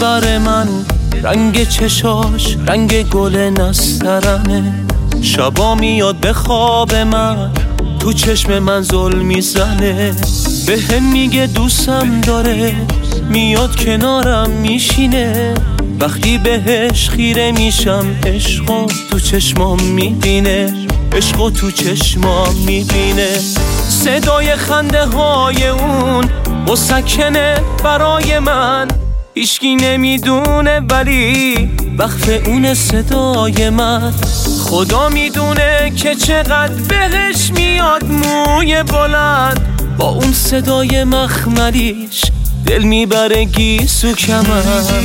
میبره من، رنگ چشاش رنگ گل نسترنه. شبا میاد به خواب من، تو چشم من ظلم میزنه. به هم میگه دوستم داره، میاد کنارم میشینه. وقتی بهش خیره میشم، عشقو تو چشمام میبینه، عشقو تو چشمام میبینه. صدای خنده های اون مسکنه برای من، هیچکی نمیدونه ولی وقف اون صدای من. خدا میدونه که چقدر بهش میاد موی بلند، با اون صدای مخملیش دل میبره گیسو کمن.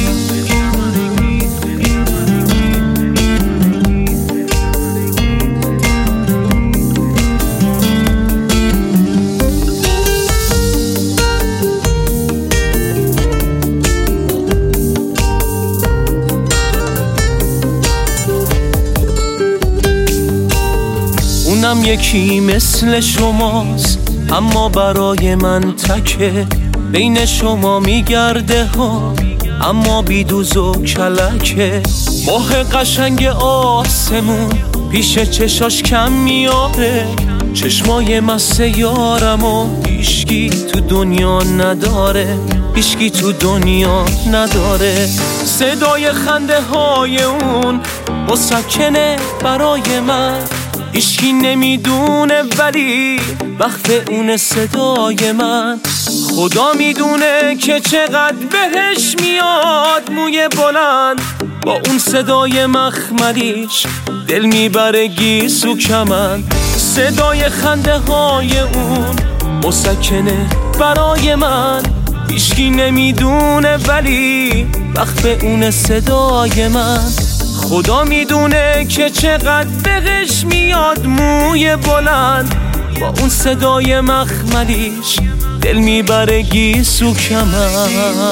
اونم یکی مثل شماست، اما برای من تکه. بین شما میگرده ها، اما بیدوز و کلکه. ماه قشنگ آسمون پیش چشاش کم میاره. چشمای مست یارم و هیچکی تو دنیا نداره، هیچکی تو دنیا نداره. صدای خنده های اون مسکنه برای من، هیچکی نمیدونه ولی وقت اون صدای من. خدا میدونه که چقدر بهش میاد موی بلند، با اون صدای مخملیش دل میبره گیسو کمن. صدای خنده های اون مسکنه برای من، هیچکی نمیدونه ولی وقت اون صدای من. خدا میدونه که چقدر بهش میاد موی بلند، با اون صدای مخملیش دل میبره گیسو کمن.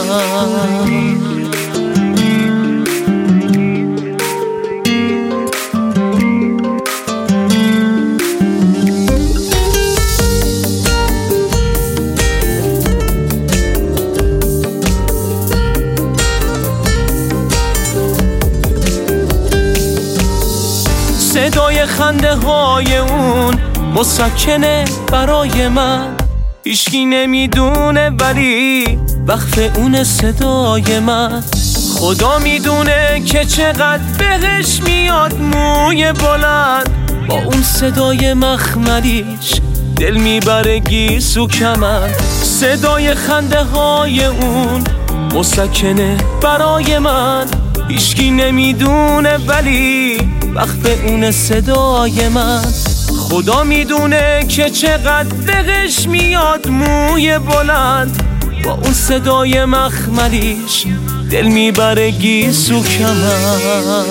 صدای خنده های اون مسکنه برای من، هیچکی نمیدونه ولی وقف اون صدای من. خدا میدونه که چقدر بهش میاد موی بلند، با اون صدای مخملیش دل میبره گیسو کمن. صدای خنده های اون مسکنه برای من، هیچکی نمیدونه ولی وقت اون صدای من. خدا میدونه که چقدر بهش میاد موی بلند، با اون صدای مخملیش دل میبره گیسو کمن.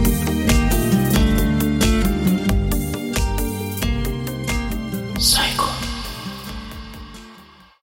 Psycho.